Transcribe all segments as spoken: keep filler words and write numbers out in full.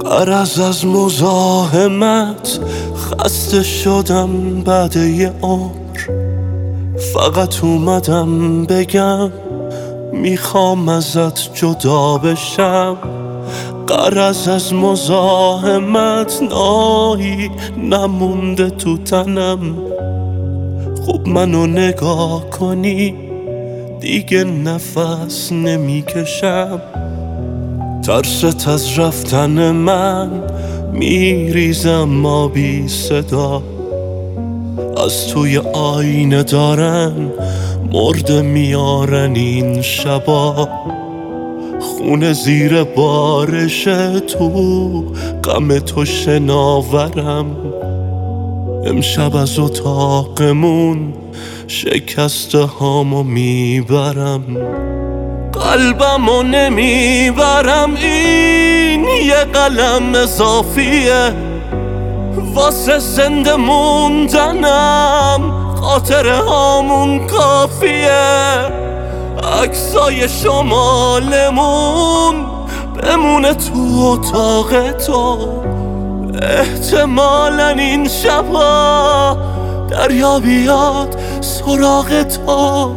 غرض از مزاحمت خسته شدم بعد یه عمر، فقط اومدم بگم میخوام ازت جدا بشم. غرض از مزاحمت نایی نمونده تو تنم، خوب منو نگاه کنی دیگه نفس نمیکشم. ترست از رفتن من میریزم ما بی صدا، از توی آینه دارن مرده میارن این شبا. خونه زیر بارشه تو غم تو شناورم، امشب از اتاقمون شکسته هامو میبرم. قلبمو نمیبرم، این یه قلم اضافیه واسه زنده موندنم، خاطره هامون کافیه. عکسای شمالمون بمونه تو اتاق تو، احتمالاً این شبا دریا بیاد سراغ تو.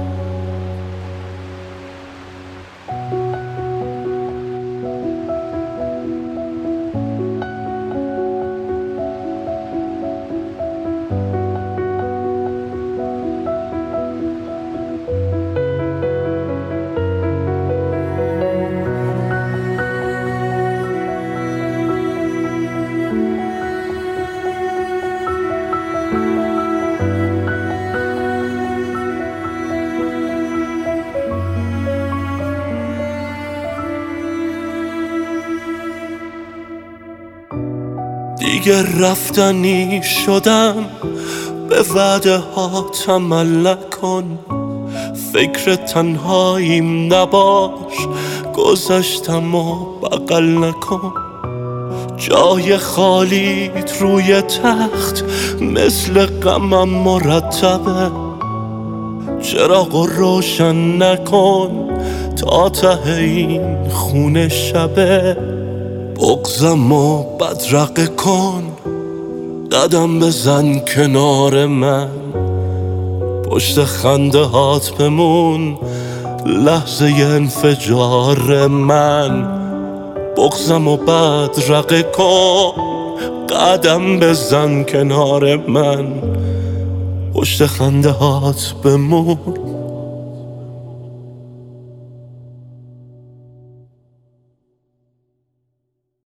دیگه رفتنی شدم، به وعده ها عمل نکن. فکر تنهاییم نباش، گذشتم و بغل نکن. جای خالیت روی تخت مثل غمم مرتبه، چراغ روشن نکن تا ته این خونه شبه. بغضمو بدرقه کن، قدم بزن کنار من، پشت خنده هات بمون لحظه انفجار من. بغضمو بدرقه کن، قدم بزن کنار من، پشت خنده هات بمون